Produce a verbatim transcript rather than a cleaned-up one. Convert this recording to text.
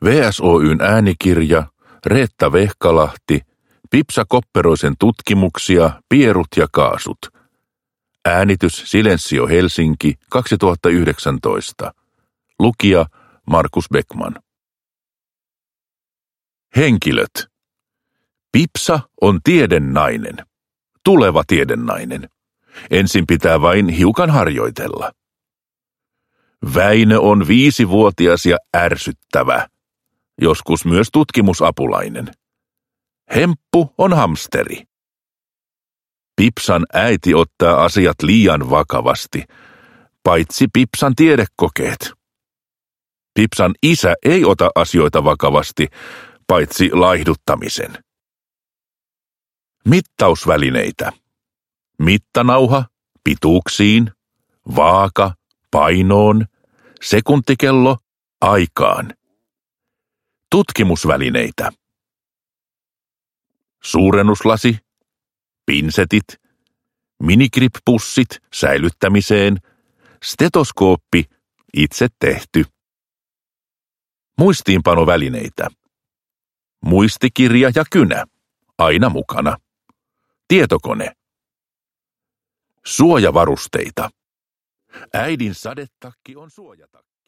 V S Oy:n äänikirja, Reetta Vehkalahti, Pipsa Kopperoisen tutkimuksia, pierut ja kaasut. Äänitys Silensio Helsinki kaksituhattayhdeksäntoista. Lukija Markus Beckman. Henkilöt. Pipsa on tiedennainen. Tuleva tiedennainen. Ensin pitää vain hiukan harjoitella. Väinö on viisivuotias ja ärsyttävä. Joskus myös tutkimusapulainen. Hemppu on hamsteri. Pipsan äiti ottaa asiat liian vakavasti, paitsi Pipsan tiedekokeet. Pipsan isä ei ota asioita vakavasti, paitsi laihduttamisen. Mittausvälineitä. Mittanauha pituuksiin, vaaka painoon, sekuntikello aikaan. Tutkimusvälineitä. Suurennuslasi, pinsetit, minigrip-pussit säilyttämiseen, stetoskooppi itse tehty. Muistiinpanovälineitä. Muistikirja ja kynä, aina mukana. Tietokone. Suojavarusteita. Äidin sadetakki on suojatakki.